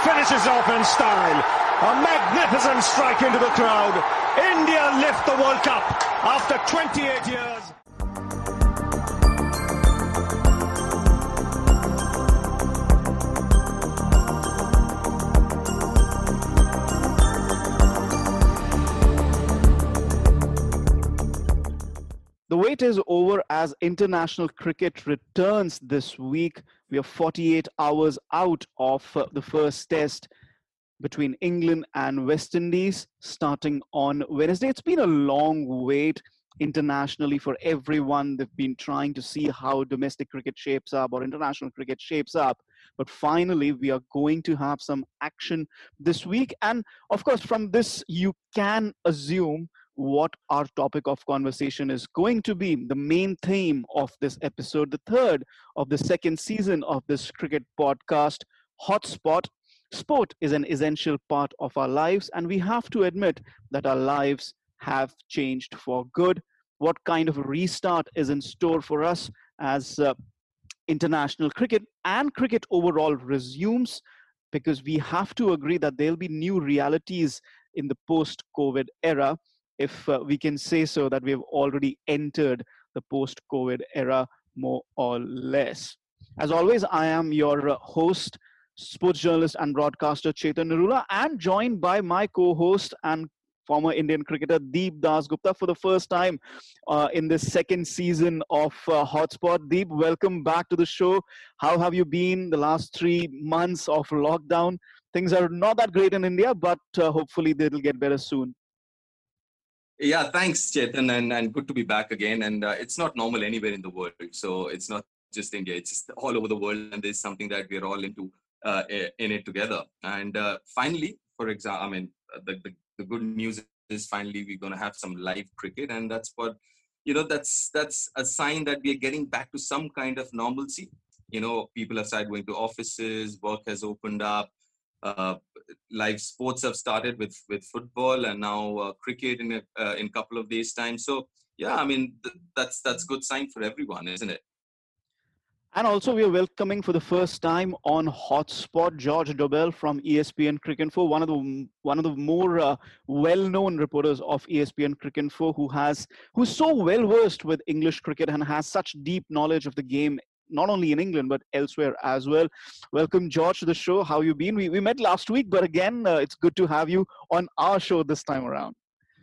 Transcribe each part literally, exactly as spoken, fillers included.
finishes off in style. A magnificent strike into the crowd. India lift the World Cup after twenty-eight years. The wait is over as international cricket returns this week. We are forty-eight hours out of uh, the first test between England and West Indies starting on Wednesday. It's been a long wait internationally for everyone. They've been trying to see how domestic cricket shapes up or international cricket shapes up. But finally, we are going to have some action this week. And of course, from this, you can assume what our topic of conversation is going to be. The main theme of this episode, the third of the second season of this cricket podcast, Hotspot. Sport is an essential part of our lives, and we have to admit that our lives have changed for good. What kind of a restart is in store for us as uh, international cricket and cricket overall resumes? Because we have to agree that there'll be new realities in the post-COVID era, if uh, we can say so, that we have already entered the post-COVID era more or less. As always, I am your uh, host, sports journalist and broadcaster Chetan Narula, and joined by my co-host and former Indian cricketer Deep Dasgupta for the first time uh, in this second season of uh, Hotspot. Deep, welcome back to the show. How have you been the last three months of lockdown? Things are not that great in India, but uh, hopefully they'll get better soon. Yeah, thanks, Chetan, and, and good to be back again. And uh, it's not normal anywhere in the world. So it's not just India, it's just all over the world. And there's something that we're all into uh, in it together. And uh, finally, for example, I mean, the, the, the good news is finally we're going to have some live cricket. And that's what, you know, that's that's a sign that we're getting back to some kind of normalcy. You know, people have started going to offices, work has opened up. Uh, live sports have started with, with football and now uh, cricket in a uh, in a couple of days' time. So, yeah, I mean, th- that's that's good sign for everyone, isn't it? And also, we are welcoming for the first time on Hotspot George Dobell from E S P N Cricinfo, one of the one of the more uh, well-known reporters of E S P N Cricinfo, who has who's so well versed with English cricket and has such deep knowledge of the game, not only in England, but elsewhere as well. Welcome, George, to the show. How you been? We, we met last week, but again, uh, it's good to have you on our show this time around.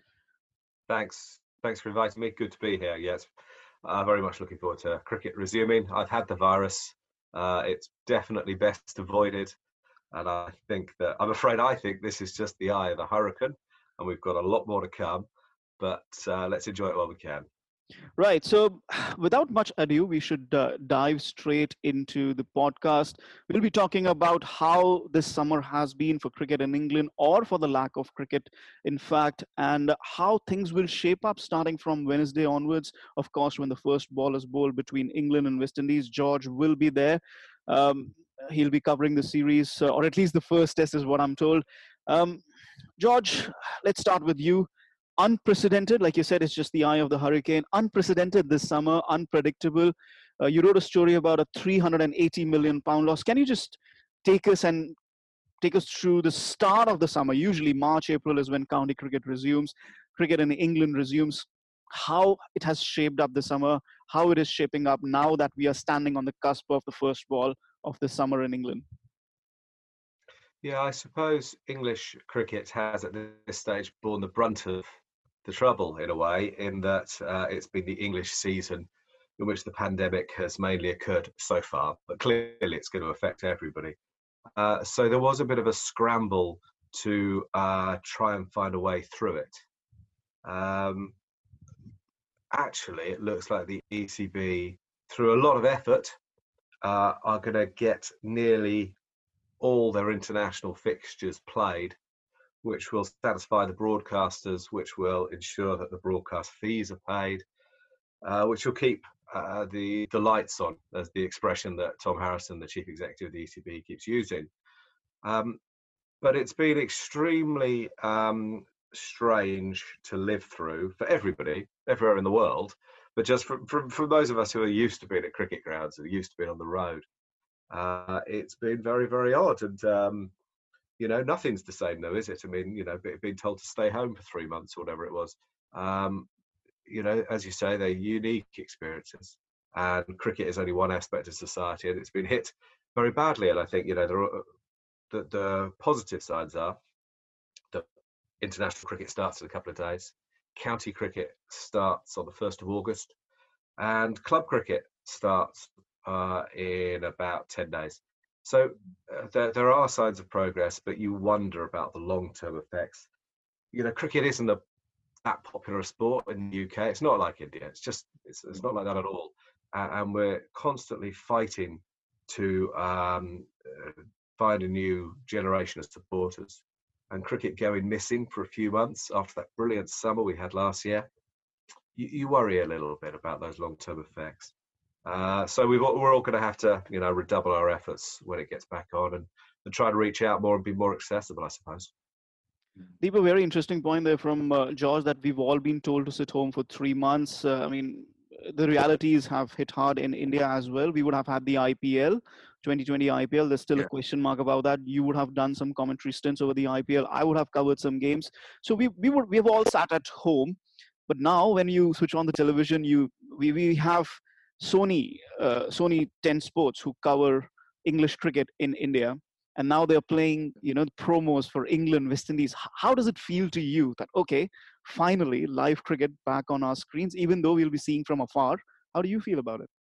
Thanks. Thanks for inviting me. Good to be here. Yes, uh, very much looking forward to cricket resuming. I've had the virus. Uh, it's definitely best avoided. And I think that, I'm afraid I think this is just the eye of the hurricane, and we've got a lot more to come. But uh, let's enjoy it while we can. Right. So without much ado, we should uh, dive straight into the podcast. We'll be talking about how this summer has been for cricket in England, or for the lack of cricket, in fact, and how things will shape up starting from Wednesday onwards. Of course, when the first ball is bowled between England and West Indies, George will be there. Um, he'll be covering the series, uh, or at least the first test is what I'm told. Um, George, let's start with you. Unprecedented, like you said, it's just the eye of the hurricane. Unprecedented this summer, unpredictable. Uh, you wrote a story about a three hundred eighty million pound loss. Can you just take us and take us through the start of the summer? Usually March, April is when county cricket resumes. Cricket in England resumes. How it has shaped up the summer, how it is shaping up now that we are standing on the cusp of the first ball of the summer in England. Yeah, I suppose English cricket has at this stage borne the brunt of the trouble in a way, in that uh, it's been the English season in which the pandemic has mainly occurred so far, but clearly it's going to affect everybody. Uh, so there was a bit of a scramble to uh, try and find a way through it. Um, actually, it looks like the E C B, through a lot of effort, uh, are going to get nearly all their international fixtures played, which will satisfy the broadcasters, which will ensure that the broadcast fees are paid, uh, which will keep uh, the, the lights on, as the expression that Tom Harrison, the chief executive of the E C B, keeps using. Um, but it's been extremely um, strange to live through for everybody, everywhere in the world, but just for, for, for those of us who are used to being at cricket grounds, who are used to being on the road. Uh, it's been very, very odd. And um, You know, nothing's the same though, is it? I mean, you know, being told to stay home for three months or whatever it was. Um, you know, as you say, they're unique experiences. And cricket is only one aspect of society, and it's been hit very badly. And I think, you know, there are, the, the positive sides are that international cricket starts in a couple of days. County cricket starts on the first of August. And club cricket starts uh, in about ten days. So uh, there, there are signs of progress, but you wonder about the long-term effects. You know, cricket isn't a that popular a sport in the U K. It's not like India. It's just, it's, it's not like that at all. Uh, and we're constantly fighting to um, uh, find a new generation of supporters. And cricket going missing for a few months after that brilliant summer we had last year, you, you worry a little bit about those long-term effects. Uh, so we've, we're all going to have to, you know, redouble our efforts when it gets back on, and, and try to reach out more and be more accessible, I suppose. Deep, a very interesting point there from uh, George, that we've all been told to sit home for three months. Uh, I mean, the realities have hit hard in India as well. We would have had the I P L, twenty twenty I P L. There's still yeah. a question mark about that. You would have done some commentary stints over the I P L. I would have covered some games. So we we would we have all sat at home. But now when you switch on the television, you we, we have Sony, uh, Sony ten Sports, who cover English cricket in India. And now they're playing, you know, promos for England, West Indies. How does it feel to you that, okay, finally live cricket back on our screens, even though we'll be seeing from afar? How do you feel about it?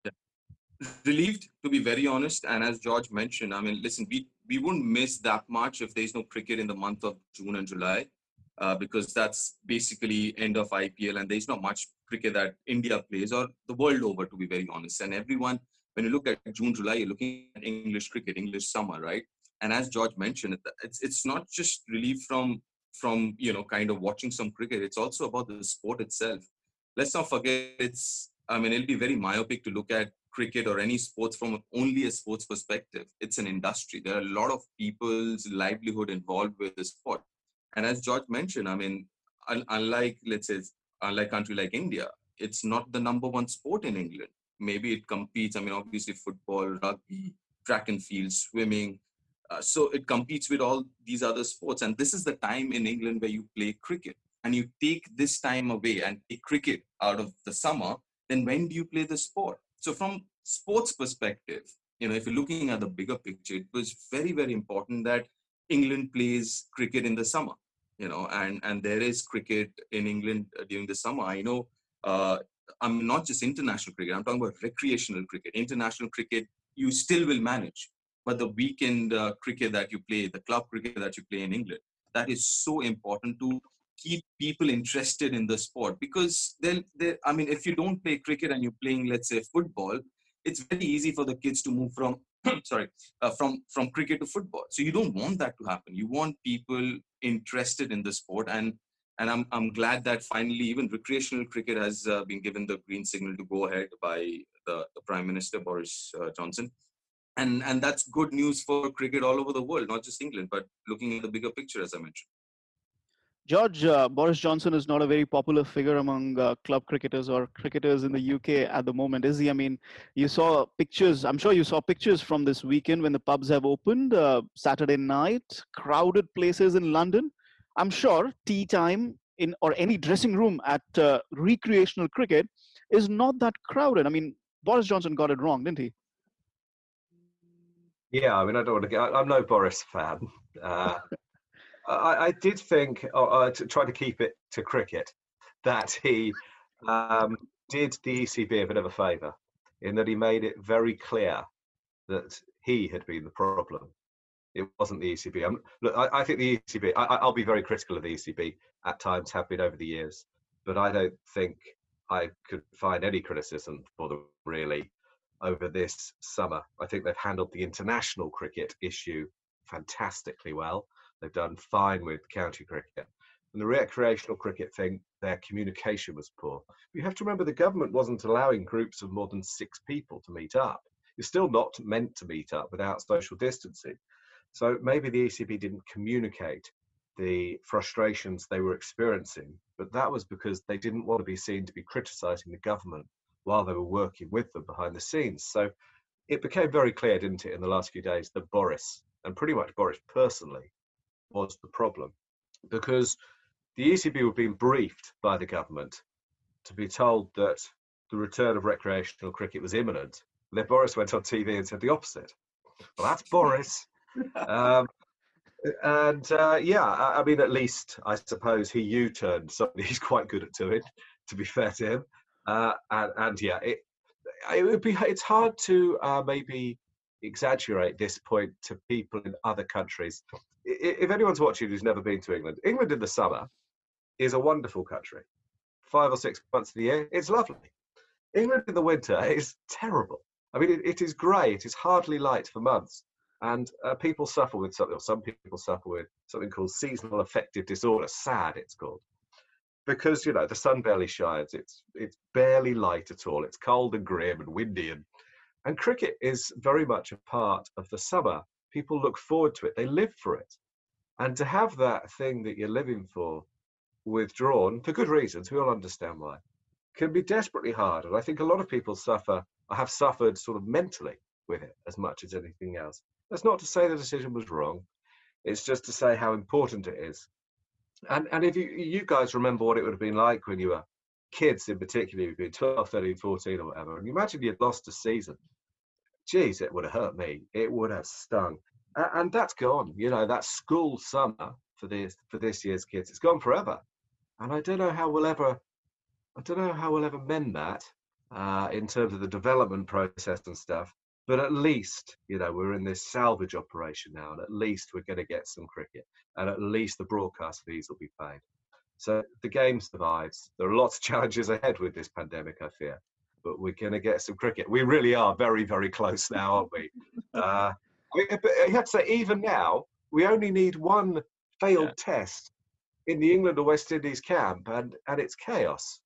Yeah. Relieved, to be very honest. And as George mentioned, I mean, listen, we, we wouldn't miss that much if there's no cricket in the month of June and July, uh, because that's basically end of I P L, and there's not much cricket that India plays, or the world over, to be very honest. And everyone, when you look at June, July, you're looking at English cricket, English summer, right? And as George mentioned, it's it's not just relief from, from you know, kind of watching some cricket. It's also about the sport itself. Let's not forget, it's, I mean, it'll be very myopic to look at cricket or any sports from only a sports perspective. It's an industry. There are a lot of people's livelihood involved with the sport. And as George mentioned, I mean, unlike, let's say, unlike a country like India, it's not the number one sport in England. Maybe it competes, I mean, obviously football, rugby, track and field, swimming. Uh, so it competes with all these other sports. And this is the time in England where you play cricket. And you take this time away and take cricket out of the summer, then when do you play the sport? So from sports perspective, you know, if you're looking at the bigger picture, it was very, very important that England plays cricket in the summer, you know, and, and there is cricket in England during the summer. I know, uh, I'm not just international cricket, I'm talking about recreational cricket. International cricket, you still will manage. But the weekend uh, cricket that you play, the club cricket that you play in England, that is so important to keep people interested in the sport. Because then, I mean, if you don't play cricket and you're playing, let's say, football, it's very easy for the kids to move from, sorry, uh, from, from cricket to football. So you don't want that to happen. You want people interested in the sport. And And I'm I'm glad that finally even recreational cricket has uh, been given the green signal to go ahead by the, the Prime Minister, Boris uh, Johnson. And and that's good news for cricket all over the world, not just England, but looking at the bigger picture, as I mentioned. George, uh, Boris Johnson is not a very popular figure among uh, club cricketers or cricketers in the U K at the moment, is he? I mean, you saw pictures, I'm sure you saw pictures from this weekend when the pubs have opened, uh, Saturday night, crowded places in London. I'm sure tea time in or any dressing room at uh, recreational cricket is not that crowded. I mean, Boris Johnson got it wrong, didn't he? Yeah, I mean, I don't want to get, I'm no Boris fan. Uh, I, I did think, uh, to try to keep it to cricket, that he um, did the E C B a bit of a favour in that he made it very clear that he had been the problem. It wasn't the E C B. I'm, look, I, I think the E C B, I, I'll be very critical of the E C B at times, have been over the years, but I don't think I could find any criticism for them really over this summer. I think they've handled the international cricket issue fantastically well. They've done fine with county cricket. And the recreational cricket thing, their communication was poor. But you have to remember the government wasn't allowing groups of more than six people to meet up. You're still not meant to meet up without social distancing. So maybe the E C B didn't communicate the frustrations they were experiencing, but that was because they didn't want to be seen to be criticising the government while they were working with them behind the scenes. So it became very clear, didn't it, in the last few days that Boris and pretty much Boris personally, was the problem. Because the E C B were being briefed by the government to be told that the return of recreational cricket was imminent. And then Boris went on T V and said the opposite. Well, that's Boris. um, and uh, yeah, I, I mean, at least I suppose he U-turned something he's quite good at doing, to be fair to him. Uh, and, and yeah, it, it would be. It's hard to uh, maybe exaggerate this point to people in other countries. If anyone's watching who's never been to England, England in the summer is a wonderful country. Five or six months of the year, it's lovely. England in the winter is terrible. I mean, it, it is grey. It is hardly light for months. And uh, people suffer with something, or some people suffer with something called seasonal affective disorder. SAD, it's called. Because, you know, the sun barely shines. It's it's barely light at all. It's cold and grim and windy. And, and cricket is very much a part of the summer. People look forward to it. They live for it. And to have that thing that you're living for withdrawn, for good reasons, we all understand why, can be desperately hard. And I think a lot of people suffer, or have suffered sort of mentally with it as much as anything else. That's not to say the decision was wrong. It's just to say how important it is. And and if you you guys remember what it would have been like when you were kids, in particular, you'd been twelve, thirteen, fourteen or whatever, and you imagine you'd lost a season. Geez, it would have hurt me. It would have stung. And, and that's gone. You know, that school summer for this for this year's kids, it's gone forever. And I don't know how we'll ever, I don't know how we'll ever mend that uh, in terms of the development process and stuff. But at least, you know, we're in this salvage operation now, and at least we're going to get some cricket, and at least the broadcast fees will be paid. So the game survives. There are lots of challenges ahead with this pandemic, I fear, but we're going to get some cricket. We really are very, very close now, aren't we? Uh, I mean, but I have to say, even now, we only need one failed yeah. test in the England or West Indies camp, and, and it's chaos.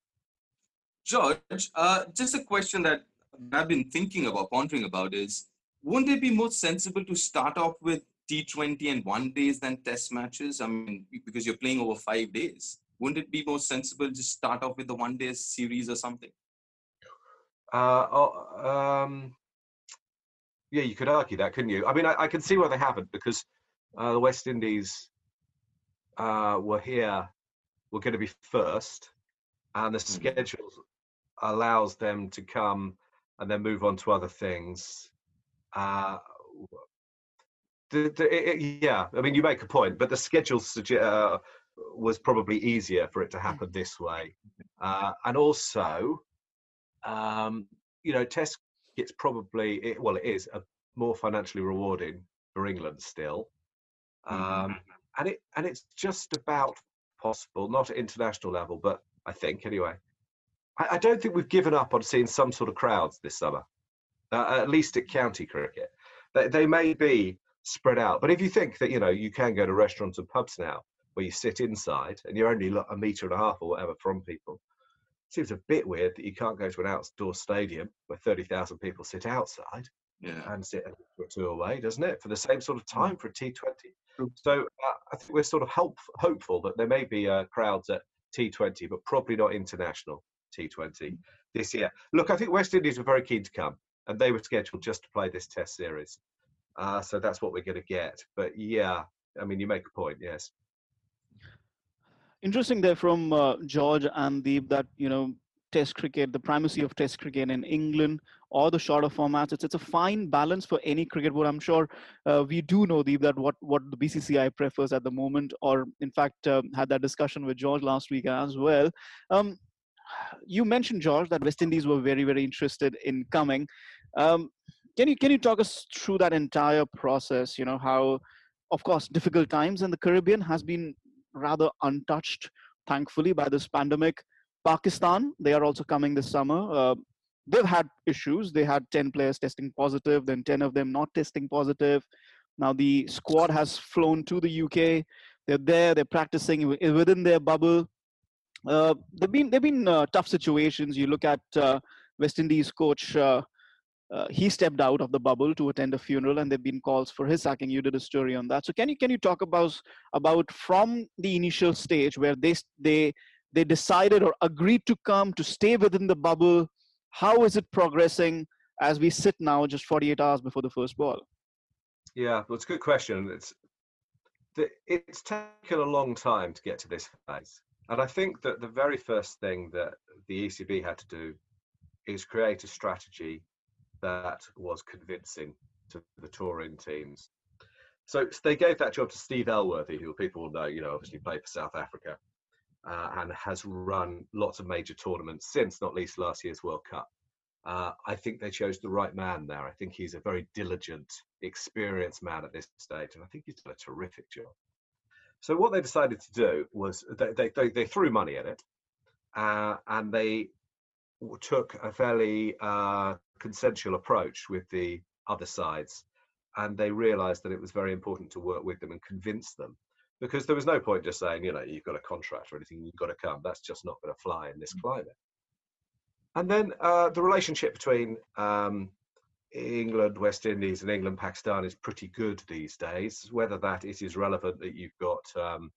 George, uh, just a question that I've been thinking about, pondering about is, wouldn't it be more sensible to start off with T twenty and one days than test matches? I mean, because you're playing over five days. Wouldn't it be more sensible to start off with the one day series or something? Uh, oh, um, yeah, you could argue that, couldn't you? I mean, I, I can see why they haven't, because uh, the West Indies uh, were here, were going to be first, and the mm-hmm. schedule allows them to come and then move on to other things. Uh, the, the, it, yeah, I mean, you make a point, but the schedule suggest, uh, was probably easier for it to happen this way. Uh, and also, um, you know, Test it's probably, it, well, it is a more financially rewarding for England still. Um, and it and it's just about possible, not at international level, but I think anyway. I, I don't think we've given up on seeing some sort of crowds this summer, uh, at least at county cricket. They, they may be spread out, but if you think that, you know, you can go to restaurants and pubs now where you sit inside and you're only a metre and a half or whatever from people, it seems a bit weird that you can't go to an outdoor stadium where thirty thousand people sit outside yeah. and sit a two away, doesn't it? For the same sort of time for a T twenty. So uh, I think we're sort of hope, hopeful that there may be uh, crowds at T twenty, but probably not international T twenty this year. Look, I think West Indies were very keen to come, and they were scheduled just to play this Test series. Uh, so that's what we're going to get. But yeah, I mean, you make a point, yes. Interesting there from uh, George and Deep that, you know, Test cricket, the primacy of Test cricket in England or the shorter formats, it's, it's a fine balance for any cricket board. I'm sure uh, we do know, Deep, that what, what the B C C I prefers at the moment, or in fact um, had that discussion with George last week as well. Um, you mentioned, George, that West Indies were very, very interested in coming. Um, can you can you talk us through that entire process? You know, how, of course, difficult times in the Caribbean has been rather untouched, thankfully, by this pandemic. Pakistan, they are also coming this summer. Uh, they've had issues. They had ten players testing positive, then ten of them not testing positive. Now the squad has flown to the U K. They're there. They're practicing within their bubble. Uh, they've been they've been uh, tough situations. You look at uh, West Indies coach. Uh, uh, he stepped out of the bubble to attend a funeral, and there've been calls for his sacking. You did a story on that. So can you can you talk about about from the initial stage where they they they decided or agreed to come to stay within the bubble? How is it progressing as we sit now, just forty-eight hours before the first ball? Yeah, well, it's a good question. It's it's taken a long time to get to this phase, and I think that the very first thing that the E C B had to do is create a strategy that was convincing to the touring teams. So they gave that job to Steve Elworthy, who people will know, you know, obviously played for South Africa uh, and has run lots of major tournaments since, not least last year's World Cup. Uh, I think they chose the right man there. I think he's a very diligent, experienced man at this stage, and I think he's done a terrific job. So what they decided to do was they they, they, they threw money at it, uh, and they took a fairly uh, consensual approach with the other sides, and they realised that it was very important to work with them and convince them, because there was no point just saying, you know, you've got a contract or anything, you've got to come. That's just not going to fly in this climate. And then uh, the relationship between um, England, West Indies, and England, Pakistan is pretty good these days. Whether that it is relevant that you've got um,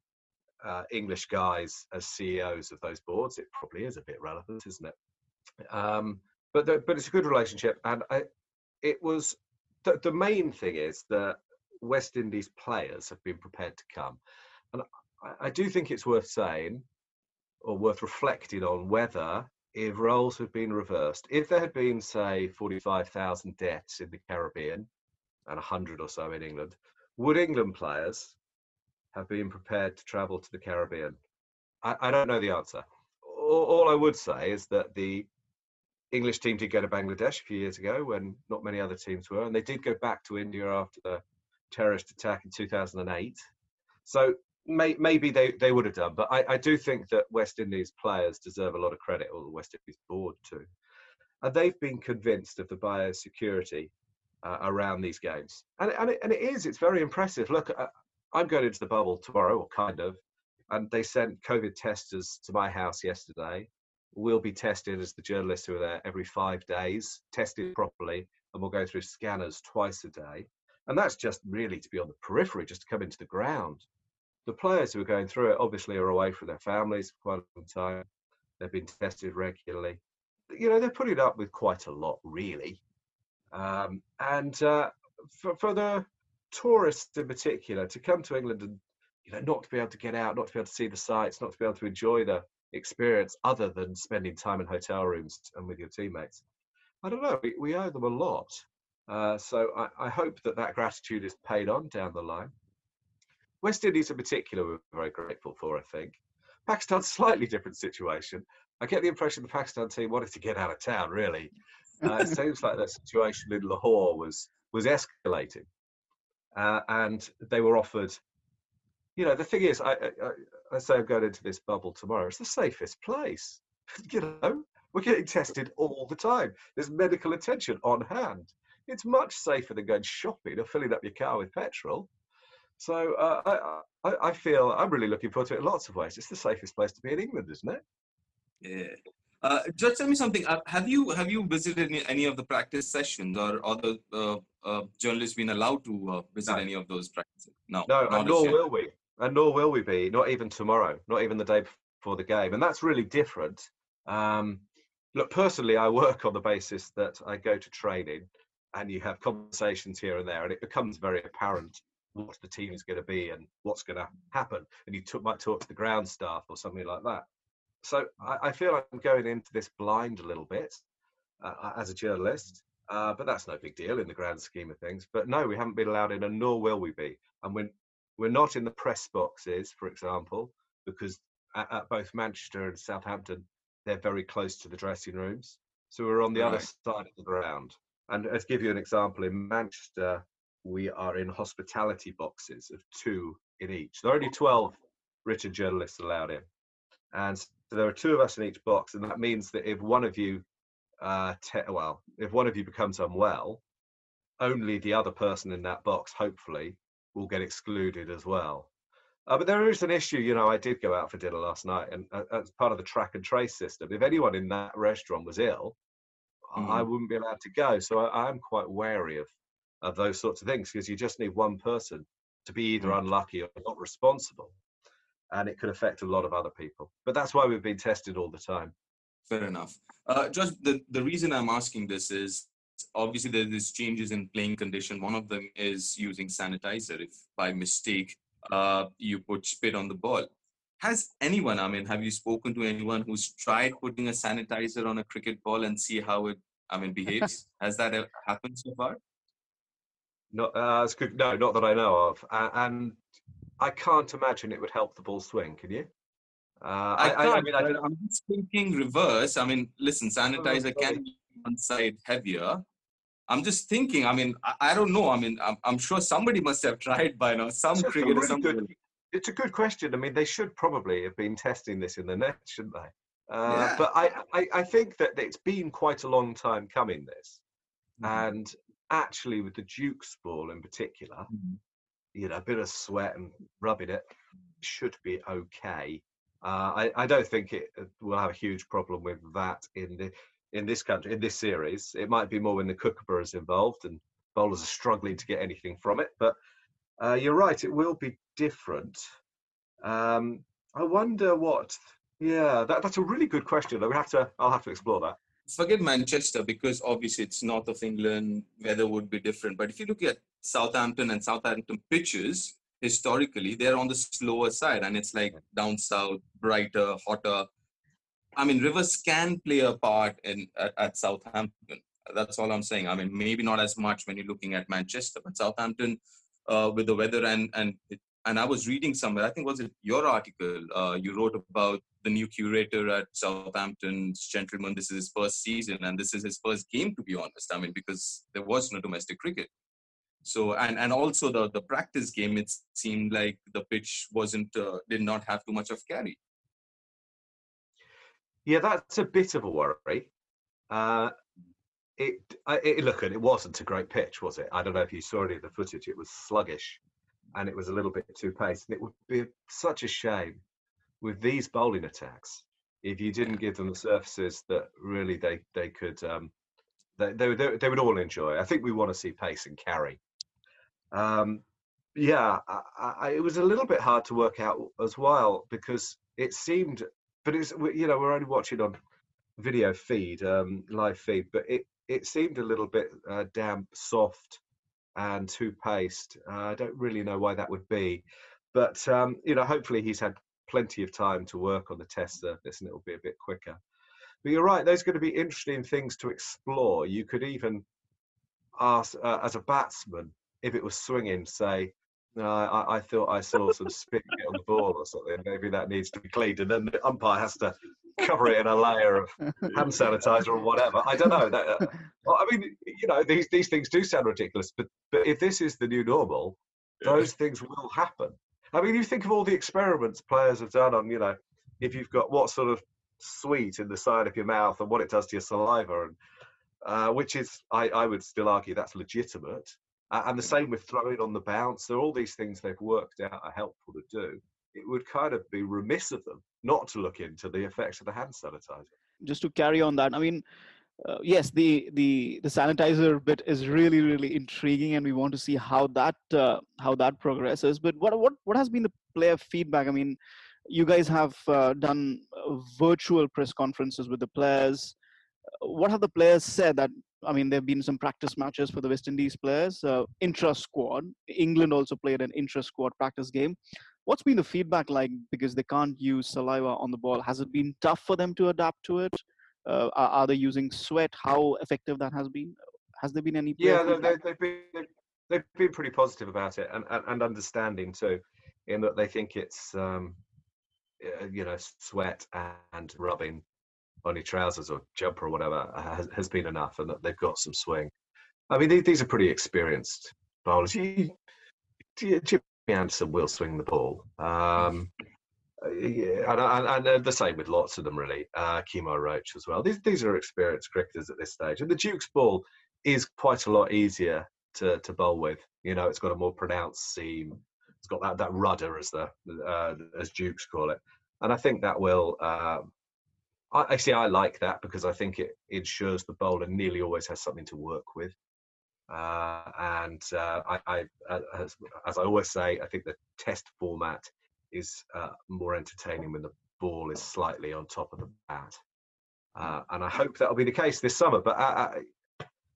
uh, English guys as C E Os of those boards, it probably is a bit relevant, isn't it? Um, but the, but it's a good relationship, and I, it was the, the main thing is that West Indies players have been prepared to come, and I, I do think it's worth saying or worth reflecting on whether, if roles had been reversed, if there had been, say, forty-five thousand deaths in the Caribbean and one hundred or so in England, would England players have been prepared to travel to the Caribbean? I, I don't know the answer. All, all I would say is that the English team did go to Bangladesh a few years ago when not many other teams were, and they did go back to India after the terrorist attack in two thousand eight. So May, maybe they, they would have done, but I, I do think that West Indies players deserve a lot of credit, or the West Indies board too. And they've been convinced of the biosecurity uh, around these games. And, and, it, and it is, it's very impressive. Look, uh, I'm going into the bubble tomorrow, or kind of, and they sent COVID testers to my house yesterday. We'll be tested as the journalists who are there every five days, tested properly, and we'll go through scanners twice a day. And that's just really to be on the periphery, just to come into the ground. The players who are going through it obviously are away from their families for quite a long time. They've been tested regularly. You know, they're putting up with quite a lot, really. Um, and uh, for, for the tourists in particular, to come to England and, you know, not to be able to get out, not to be able to see the sights, not to be able to enjoy the experience other than spending time in hotel rooms and with your teammates. I don't know, we, we owe them a lot. Uh, so I, I hope that that gratitude is paid on down the line. West Indies in particular, we're very grateful for, I think. Pakistan's a slightly different situation. I get the impression the Pakistan team wanted to get out of town, really. Uh, it seems like that situation in Lahore was, was escalating. Uh, and they were offered, you know, the thing is, I, I, I say I'm going into this bubble tomorrow. It's the safest place. You know, we're getting tested all the time. There's medical attention on hand. It's much safer than going shopping or filling up your car with petrol. So uh, I, I, I feel I'm really looking forward to it in lots of ways. It's the safest place to be in England, isn't it? Yeah. Uh, just tell me something. Uh, have you have you visited any, any of the practice sessions, or or the uh, uh, journalists been allowed to uh, visit no. any of those practices? No, no, and nor will we, and nor will we be. Not even tomorrow. Not even the day before the game, and that's really different. Um, look, personally, I work on the basis that I go to training, and you have conversations here and there, and it becomes very apparent what the team is going to be and what's going to happen. And you t- might talk to the ground staff or something like that. So I, I feel like I'm going into this blind a little bit uh, as a journalist, uh, but that's no big deal in the grand scheme of things. But no, we haven't been allowed in, and nor will we be. And we're, we're not in the press boxes, for example, because at, at both Manchester and Southampton, they're very close to the dressing rooms. So we're on the right. other side of the ground. And to give you an example, in Manchester, we are in hospitality boxes of two in each. There are only twelve written journalists allowed in. And so there are two of us in each box. And that means that if one of you, uh, te- well, if one of you becomes unwell, only the other person in that box, hopefully, will get excluded as well. Uh, but there is an issue, you know, I did go out for dinner last night, and uh, as part of the track and trace system, if anyone in that restaurant was ill, mm-hmm. I wouldn't be allowed to go. So I, I'm quite wary of of those sorts of things, because you just need one person to be either unlucky or not responsible, and it could affect a lot of other people. But that's why we've been tested all the time. Fair enough. Uh, just the, the reason I'm asking this is obviously there's these changes in playing condition. One of them is using sanitizer. If by mistake uh, you put spit on the ball, has anyone, I mean, have you spoken to anyone who's tried putting a sanitizer on a cricket ball and see how it, I mean, behaves? Has that ever happened so far? Not, uh, it's good. No, not that I know of. Uh, and I can't imagine it would help the ball swing. Can you? Uh, I I, can't, I, I mean, I but don't. I'm just thinking reverse. I mean, listen, sanitizer Oh, can be one side heavier. I'm just thinking, I mean, I, I don't know. I mean, I'm, I'm sure somebody must have tried by now. Some it's a cricketer, really somebody. good. It's a good question. I mean, they should probably have been testing this in the net, shouldn't they? Uh, Yeah. But I, I, I think that it's been quite a long time coming, this. Mhm. And actually, with the Duke's ball in particular, Mhm. you know, a bit of sweat and rubbing it should be okay. Uh, I, I don't think it will have a huge problem with that in the in this country, in this series. It might be more when the Kookaburra is involved and bowlers are struggling to get anything from it. But uh, you're right, it will be different. Um, I wonder what. Yeah, that, that's a really good question. I would have to. I'll have to explore that. Forget Manchester because obviously it's north of England, weather would be different. But if you look at Southampton and Southampton pitches, historically, they're on the slower side and it's like down south, brighter, hotter. I mean, rivers can play a part in at, at Southampton. That's all I'm saying. I mean, maybe not as much when you're looking at Manchester, but Southampton, uh, with the weather and and and I was reading somewhere. I think was it your article? Uh, you wrote about the new curator at Southampton's gentleman. This is his first season, and this is his first game. To be honest, I mean, because there was no domestic cricket. So and and also the the practice game, it seemed like the pitch wasn't uh, did not have too much of carry. Yeah, that's a bit of a worry. Uh, it, I, it look, it wasn't a great pitch, was it? I don't know if you saw any of the footage. It was sluggish, and it was a little bit too paced. And it would be such a shame with these bowling attacks if you didn't give them the surfaces that really they they could um, they, they they they would all enjoy. I think we want to see pace and carry. Um, yeah, I, I, it was a little bit hard to work out as well because it seemed, but it's you know we're only watching on video feed, um, live feed, but it it seemed a little bit uh, damp, soft, and too paced. Uh, I don't really know why that would be, but um, you know, hopefully he's had plenty of time to work on the test surface, and it'll be a bit quicker. But you're right; those are going to be interesting things to explore. You could even ask, uh, as a batsman, if it was swinging, say, no, I, I thought I saw some spit on the ball or something. Maybe that needs to be cleaned, and then the umpire has to cover it in a layer of hand sanitizer or whatever. I don't know. That, uh, well, I mean, you know, these these things do sound ridiculous, but but if this is the new normal, those things will happen. I mean, you think of all the experiments players have done on, you know, if you've got what sort of sweet in the side of your mouth and what it does to your saliva, and uh, which is, I, I would still argue that's legitimate. Uh, and the same with throwing on the bounce. There are all these things they've worked out are helpful to do. It would kind of be remiss of them not to look into the effects of the hand sanitizer. Just to carry on that, I mean, uh, yes, the the the sanitizer bit is really really intriguing, and we want to see how that uh, how that progresses. But what what what has been the player feedback? I mean, you guys have uh, done uh, virtual press conferences with the players. What have the players said? That I mean, there have been some practice matches for the West Indies players, uh, intra squad. England also played an intra squad practice game. What's been the feedback like? Because they can't use saliva on the ball. Has it been tough for them to adapt to it? Uh, are, are they using sweat? How effective that has been? Has there been any player Yeah, they, feedback? they've been they've, they've been pretty positive about it, and, and, and understanding too, in that they think it's um, uh, you know, sweat and rubbing on your trousers or jumper or whatever has, has been enough, and that they've got some swing. I mean, these, these are pretty experienced bowlers. You, you, Jimmy Anderson will swing the ball. Um, yeah, and, and, and the same with lots of them, really. Uh, Kemo Roach as well. These, these are experienced cricketers at this stage. And the Duke's ball is quite a lot easier to, to bowl with. You know, it's got a more pronounced seam. It's got that, that rudder, as the uh, as Dukes call it. And I think that will... Uh, I, actually, I like that because I think it ensures the bowler nearly always has something to work with. Uh, and uh, I, I as, as I always say, I think the test format is uh, more entertaining when the ball is slightly on top of the bat. Uh, and I hope that'll be the case this summer. But I, I,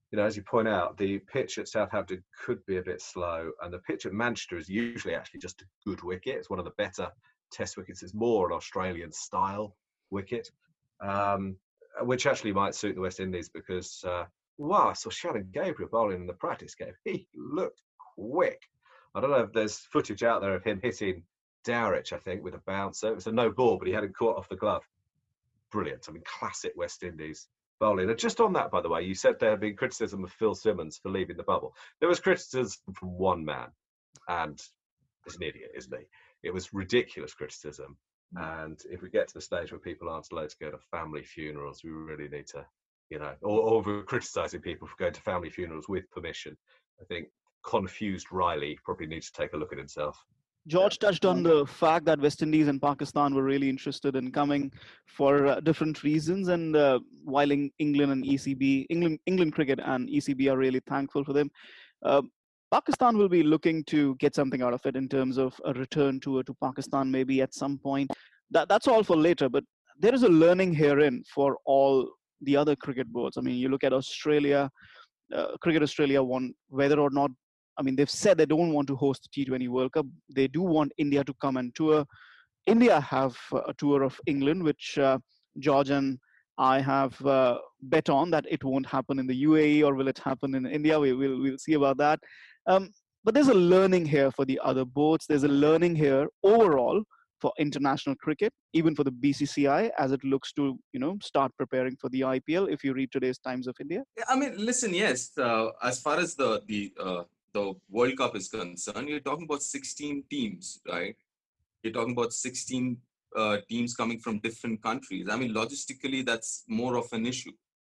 you know, as you point out, the pitch at Southampton could be a bit slow, and the pitch at Manchester is usually actually just a good wicket. It's one of the better Test wickets. It's more an Australian style wicket, um, which actually might suit the West Indies because, uh, wow, I saw Shannon Gabriel bowling in the practice game. He looked quick. I don't know if there's footage out there of him hitting Dowrich, I think, with a bouncer. It was a no ball, but he had it caught off the glove. Brilliant. I mean, classic West Indies bowling. And just on that, by the way, you said there had been criticism of Phil Simmons for leaving the bubble. There was criticism from one man, and he's an idiot, isn't he? It was ridiculous criticism. And if we get to the stage where people aren't allowed to go to family funerals, we really need to, you know, or, or we're criticising people for going to family funerals with permission. I think confused Riley probably needs to take a look at himself. George touched on the fact that West Indies and Pakistan were really interested in coming for uh, different reasons. And uh, while in England and E C B, England, England cricket and E C B are really thankful for them, uh, Pakistan will be looking to get something out of it in terms of a return tour to Pakistan maybe at some point. That, that's all for later, but there is a learning herein for all the other cricket boards. I mean, you look at Australia, uh, Cricket Australia won, whether or not, I mean, they've said they don't want to host the T twenty World Cup. They do want India to come and tour. India have a tour of England, which uh, George and I have uh, bet on that it won't happen in the U A E, or will it happen in India? We will we'll see about that. Um, but there's a learning here for the other boards. There's a learning here overall for international cricket, even for the B C C I, as it looks to, you know, start preparing for the I P L. If you read today's Times of India. Yeah, I mean, listen, yes. Uh, as far as the the uh, the World Cup is concerned, you're talking about sixteen teams, right? You're talking about sixteen uh, teams coming from different countries. I mean, logistically, that's more of an issue.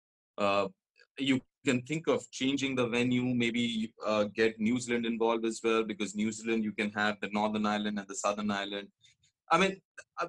Uh, you can think of changing the venue, maybe uh, get New Zealand involved as well, because New Zealand, you can have the Northern Ireland and the Southern Ireland. I mean,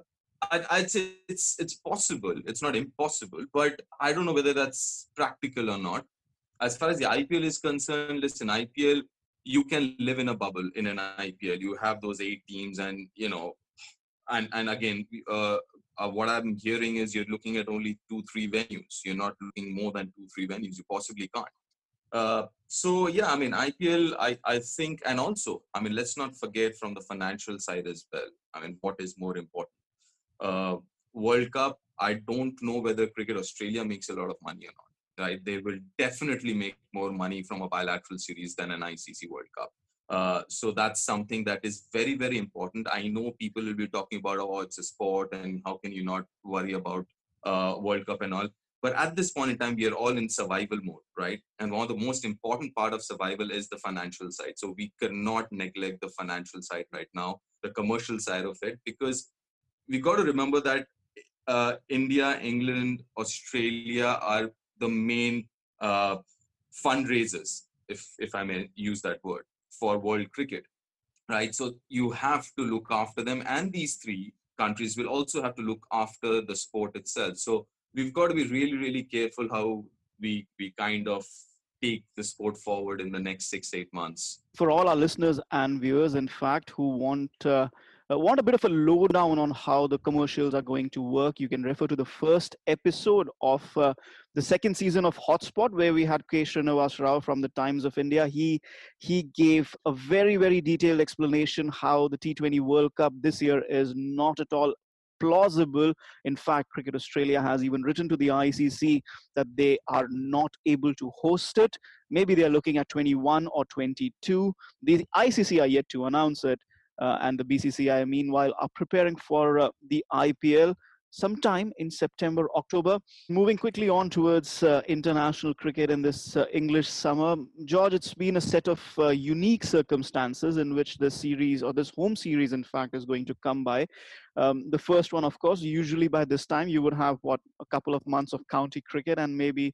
I, I'd say it's it's possible. It's not impossible, but I don't know whether that's practical or not. As far as the I P L is concerned, listen, I P L, you can live in a bubble in an I P L. You have those eight teams, and, you know, and, and again, uh, uh, what I'm hearing is you're looking at only two, three venues. You're not looking more than two, three venues. You possibly can't. Uh, so, yeah, I mean, I P L, I, I think, and also, I mean, let's not forget from the financial side as well. I mean, what is more important? Uh, World Cup, I don't know whether Cricket Australia makes a lot of money or not, right? They will definitely make more money from a bilateral series than an I C C World Cup. Uh, so that's something that is very, very important. I know people will be talking about, oh, it's a sport and how can you not worry about uh, World Cup and all. But at this point in time, we are all in survival mode, right? And one of the most important part of survival is the financial side. So we cannot neglect the financial side right now, the commercial side of it, because we got to remember that uh, India, England, Australia are the main uh, fundraisers, if if I may use that word, for world cricket, right? So you have to look after them, and these three countries will also have to look after the sport itself. So we've got to be really, really careful how we we kind of take the sport forward in the next six, eight months. For all our listeners and viewers, in fact, who want uh, uh, want a bit of a lowdown on how the commercials are going to work, you can refer to the first episode of uh, the second season of Hotspot, where we had K. Srinivas Rao from the Times of India. He he gave a very, very detailed explanation how the T twenty World Cup this year is not at all plausible. In fact, Cricket Australia has even written to the I C C that they are not able to host it. Maybe they are looking at twenty-one or twenty-two. The I C C are yet to announce it, uh, and the B C C I, meanwhile, are preparing for uh, the I P L sometime in September, October. Moving quickly on towards uh, international cricket in this uh, English summer. George, it's been a set of uh, unique circumstances in which this series, or this home series, in fact, is going to come by. Um, the first one, of course, usually by this time, you would have, what, a couple of months of county cricket, and maybe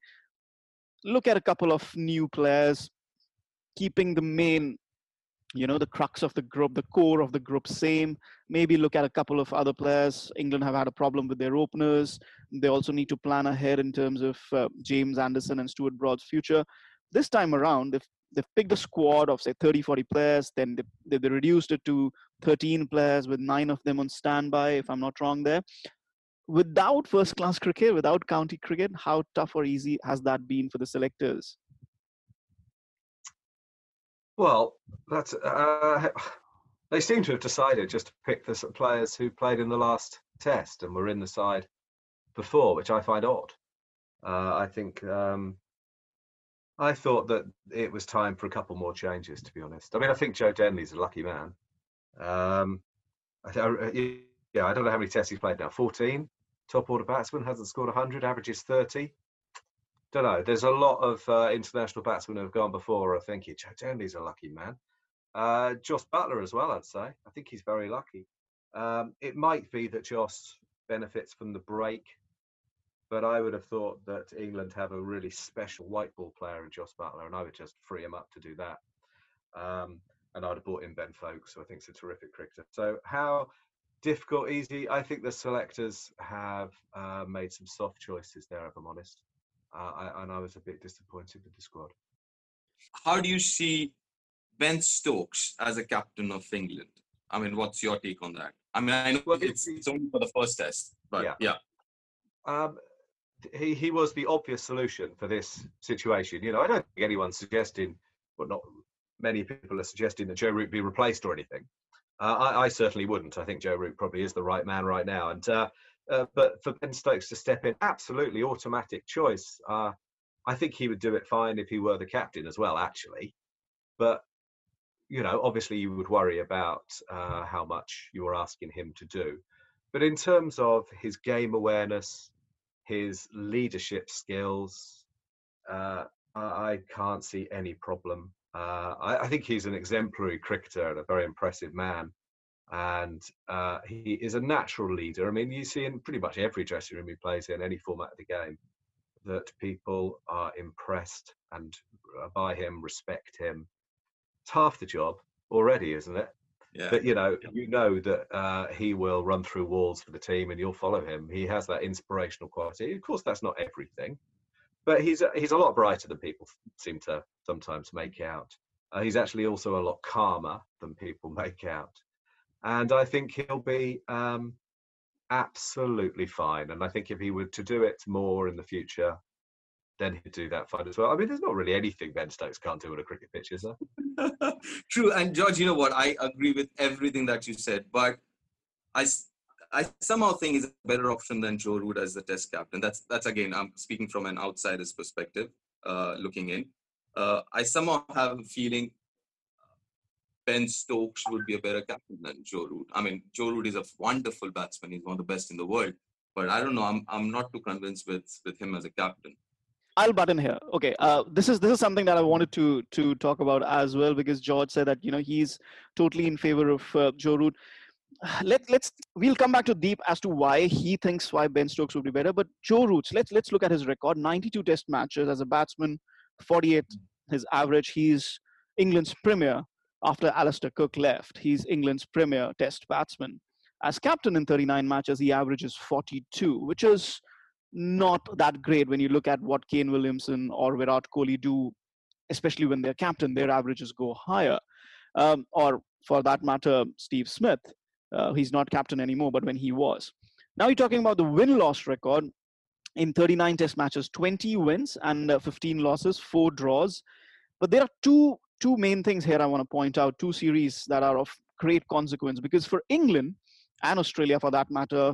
look at a couple of new players, keeping the main, you know, the crux of the group, the core of the group same. Maybe look at a couple of other players. England have had a problem with their openers. They also need to plan ahead in terms of uh, James Anderson and Stuart Broad's future. This time around, they've, they've picked a squad of, say, thirty, forty players. Then they, they reduced it to thirteen players with nine of them on standby, if I'm not wrong there. Without first-class cricket, without county cricket, how tough or easy has that been for the selectors? Well, that's uh, they seem to have decided just to pick the sort of players who played in the last test and were in the side before, which I find odd. Uh, I think um, I thought that it was time for a couple more changes, to be honest. I mean, I think Joe Denley's a lucky man. Um, I th- yeah, I don't know how many tests he's played now. fourteen. Top order batsman, hasn't scored one hundred, averages thirty. Don't know. There's a lot of uh, international batsmen who have gone before. I think Joe Denley's a lucky man. Uh, Jos Buttler as well, I'd say. I think he's very lucky. Um, it might be that Jos benefits from the break, but I would have thought that England have a really special white ball player in Jos Buttler, and I would just free him up to do that. Um, and I'd have brought in Ben Foakes, who I think is a terrific cricketer. So how difficult, easy? I think the selectors have uh, made some soft choices there, if I'm honest. Uh, I, and I was a bit disappointed with the squad. How do you see Ben Stokes as a captain of England? I mean, what's your take on that? I mean, I know well, it's, it's only for the first test, but yeah. yeah. Um, he, he was the obvious solution for this situation. You know, I don't think anyone's suggesting, well, not many people are suggesting that Joe Root be replaced or anything. Uh, I, I certainly wouldn't. I think Joe Root probably is the right man right now. And uh, uh, but for Ben Stokes to step in, absolutely automatic choice. Uh, I think he would do it fine if he were the captain as well, actually. But, you know, obviously you would worry about uh, how much you were asking him to do. But in terms of his game awareness, his leadership skills, uh, I can't see any problem. Uh, I, I think he's an exemplary cricketer and a very impressive man. And uh, he is a natural leader. I mean, you see in pretty much every dressing room he plays in, any format of the game, that people are impressed and uh, by him, respect him. It's half the job already, isn't it? Yeah. But, you know, yeah. you know that uh, he will run through walls for the team and you'll follow him. He has that inspirational quality. Of course, that's not everything. But he's a, he's a lot brighter than people seem to sometimes make out. Uh, he's actually also a lot calmer than people make out. And I think he'll be um, absolutely fine. And I think if he were to do it more in the future, then he'd do that fine as well. I mean, there's not really anything Ben Stokes can't do on a cricket pitch, is there? True. And George, you know what? I agree with everything that you said. But I, I somehow think he's a better option than Joe Root as the test captain. That's, that's again, I'm speaking from an outsider's perspective, uh, looking in. Uh, I somehow have a feeling Ben Stokes would be a better captain than Joe Root. I mean, Joe Root is a wonderful batsman. He's one of the best in the world. But I don't know. I'm I'm not too convinced with, with him as a captain. I'll butt in here. Okay, uh, this is this is something that I wanted to to talk about as well, because George said that, you know, he's totally in favor of uh, Joe Root. Let let's we'll come back to Deep as to why he thinks why Ben Stokes would be better. But Joe Root, let's let's look at his record: ninety-two Test matches as a batsman, forty-eight his average. He's England's premier. After Alistair Cook left, he's England's premier Test batsman. As captain in thirty-nine matches, he averages forty-two, which is not that great when you look at what Kane Williamson or Virat Kohli do, especially when they're captain. Their averages go higher. Um, or for that matter, Steve Smith. Uh, he's not captain anymore, but when he was. Now you're talking about the win-loss record. In thirty-nine Test matches, twenty wins and uh, fifteen losses, four draws. But there are two two main things here I want to point out, two series that are of great consequence, because for England and Australia, for that matter,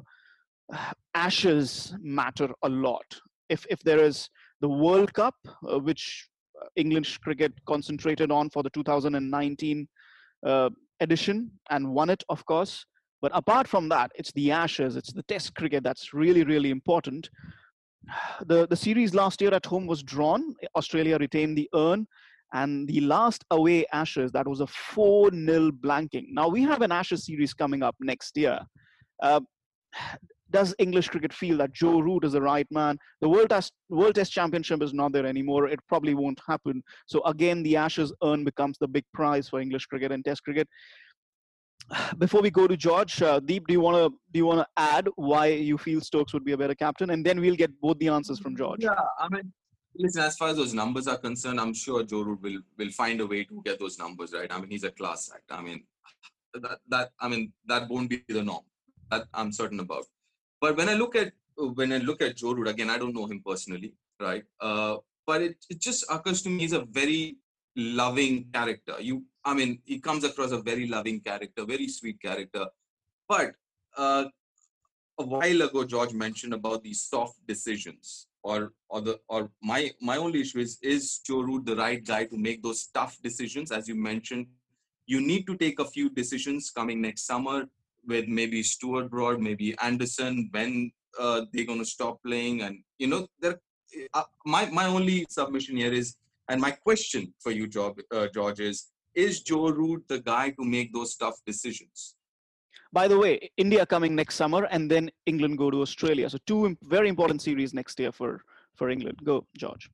Ashes matter a lot. If if there is the World Cup, uh, which English cricket concentrated on for the two thousand nineteen uh, edition and won it, of course. But apart from that, it's the Ashes, it's the Test cricket that's really, really important. The, the series last year at home was drawn. Australia retained the urn. And the last away Ashes, that was a four nil blanking. Now, we have an Ashes series coming up next year. Uh, does English cricket feel that Joe Root is the right man? The World Test, World Test Championship is not there anymore. It probably won't happen. So again, the Ashes urn becomes the big prize for English cricket and Test cricket. Before we go to George, uh, Deep, do you want to do you want to add why you feel Stokes would be a better captain? And then we'll get both the answers from George. Yeah, I mean, listen, as far as those numbers are concerned, I'm sure Joe Root will will find a way to get those numbers right. I mean, he's a class act. I mean, that that I mean that won't be the norm. That I'm certain about. But when I look at when I look at Joe Root again, I don't know him personally, right? Uh, but it it just occurs to me he's a very loving character. You, I mean, he comes across a very loving character, very sweet character. But uh, a while ago, George mentioned about these soft decisions, or or the or my my only issue is is Joe Root the right guy to make those tough decisions? As you mentioned, you need to take a few decisions coming next summer with maybe Stuart Broad, maybe Anderson, when uh, they're going to stop playing, and you know, there. Uh, my my only submission here is, and my question for you, George, uh, George is: is Joe Root the guy to make those tough decisions? By the way, India coming next summer, and then England go to Australia. So two very important series next year for, for England. Go, George.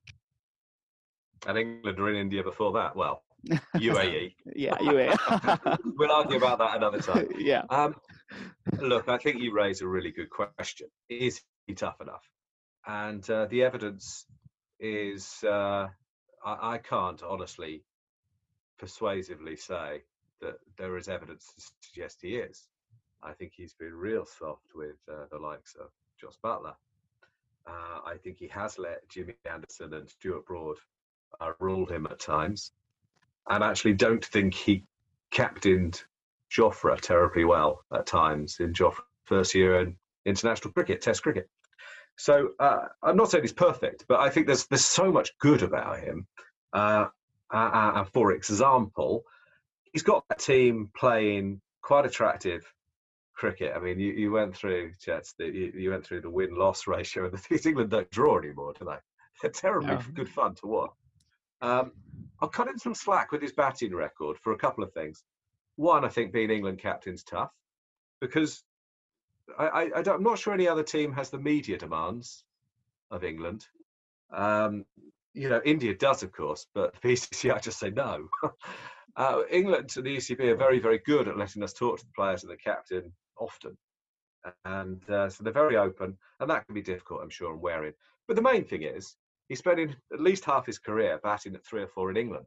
And England are in India before that. Well, U A E. Yeah, U A E. We'll argue about that another time. Yeah. Um, look, I think you raise a really good question. Is he tough enough? And uh, the evidence is, uh, I, I can't honestly persuasively say that there is evidence to suggest he is. I think he's been real soft with uh, the likes of Jos Buttler. Uh, I think he has let Jimmy Anderson and Stuart Broad uh, rule him at times. And I actually don't think he captained Jofra terribly well at times in Jofra's first year in international cricket, Test cricket. So uh, I'm not saying he's perfect, but I think there's there's so much good about him. Uh, uh, uh, for example, he's got a team playing quite attractive cricket. I mean, you, you went through, Jets, the, you, you went through the win-loss ratio, and the things England don't draw anymore, do they? They're terribly No. good fun to watch. Um, I'll cut him some slack with his batting record for a couple of things. One, I think being England captain's tough, because I, I, I don't, I'm not sure any other team has the media demands of England. Um, you know, India does, of course, but the B C C I just say no. uh, England and the E C B are very, very good at letting us talk to the players and the captain often. And uh, so they're very open, and that can be difficult, I'm sure, and wearing. But the main thing is, he's spending at least half his career batting at three or four in England.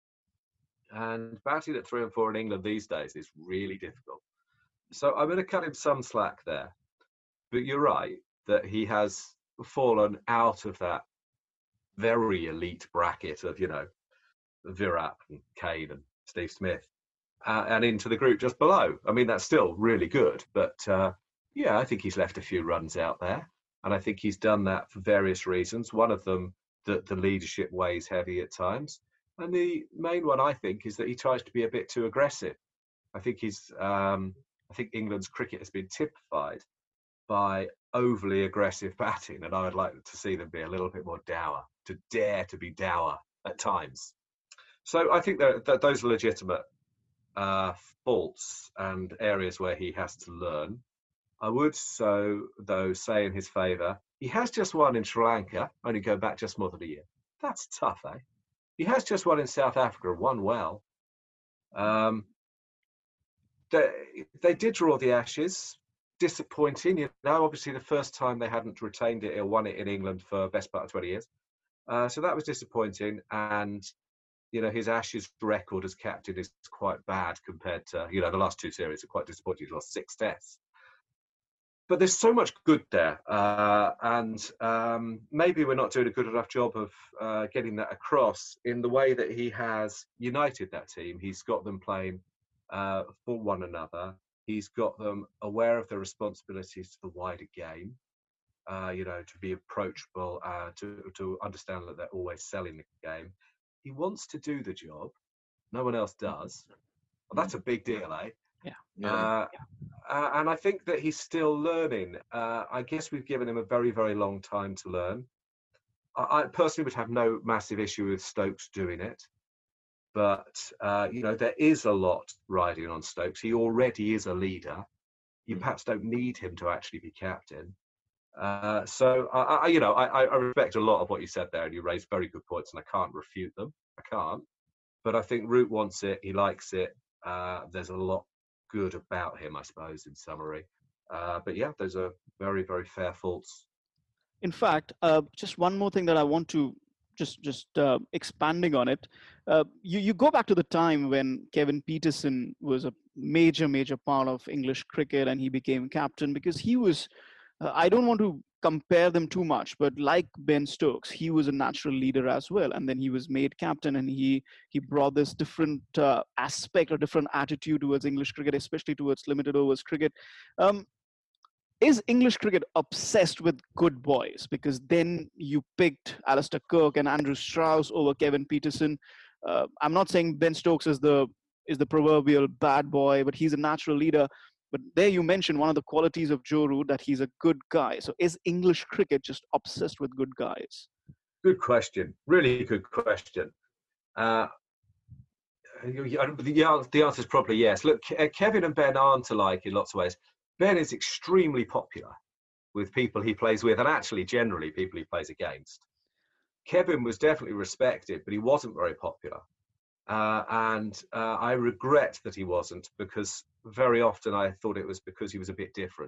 And batting at three and four in England these days is really difficult. So I'm going to cut him some slack there. But you're right that he has fallen out of that very elite bracket of, you know, Virat and Kane and Steve Smith uh, and into the group just below. I mean, that's still really good. But uh, yeah, I think he's left a few runs out there. And I think he's done that for various reasons. One of them, that the leadership weighs heavy at times. And the main one, I think, is that he tries to be a bit too aggressive. I think he's, um, I think England's cricket has been typified by overly aggressive batting, and I would like to see them be a little bit more dour, to dare to be dour at times. So I think that, that those are legitimate uh, faults and areas where he has to learn. I would so, though, say in his favour, he has just won in Sri Lanka, only go back just more than a year. That's tough, eh? He has just won in South Africa, won well. Um, they, they did draw the Ashes. Disappointing, you know, obviously the first time they hadn't retained it or won it in England for best part of twenty years. Uh, so that was disappointing. And, you know, his Ashes record as captain is quite bad compared to, you know, the last two series are quite disappointing. He's lost six tests. But there's so much good there. Uh, and um, maybe we're not doing a good enough job of uh, getting that across in the way that he has united that team. He's got them playing uh, for one another. He's got them aware of their responsibilities to the wider game, uh, you know, to be approachable, uh, to, to understand that they're always selling the game. He wants to do the job. No one else does. Well, that's a big deal, eh? Yeah. Yeah. Uh, uh, and I think that he's still learning. Uh, I guess we've given him a very, very long time to learn. I, I personally would have no massive issue with Stokes doing it. But, uh, you know, there is a lot riding on Stokes. He already is a leader. You perhaps don't need him to actually be captain. Uh, so, I, I, you know, I, I respect a lot of what you said there, and you raised very good points, and I can't refute them. I can't. But I think Root wants it. He likes it. Uh, there's a lot good about him, I suppose, in summary. Uh, but, yeah, those are very, very fair faults. In fact, uh, just one more thing that I want to just just uh, expanding on it. Uh, you, you go back to the time when Kevin Pietersen was a major, major part of English cricket and he became captain because he was, uh, I don't want to compare them too much, but like Ben Stokes, he was a natural leader as well, and then he was made captain, and he he brought this different uh, aspect or different attitude towards English cricket, especially towards limited overs cricket. Um, is English cricket obsessed with good boys? Because then you picked Alistair Cook and Andrew Strauss over Kevin Peterson. Uh, I'm not saying Ben Stokes is the is the proverbial bad boy, but he's a natural leader. But there you mentioned one of the qualities of Joe Root, that he's a good guy. So is English cricket just obsessed with good guys? Good question. Really good question. Uh, the, the answer is probably yes. Look, Kevin and Ben aren't alike in lots of ways. Ben is extremely popular with people he plays with, and actually generally people he plays against. Kevin was definitely respected, but he wasn't very popular. Uh, and uh, I regret that he wasn't, because very often I thought it was because he was a bit different.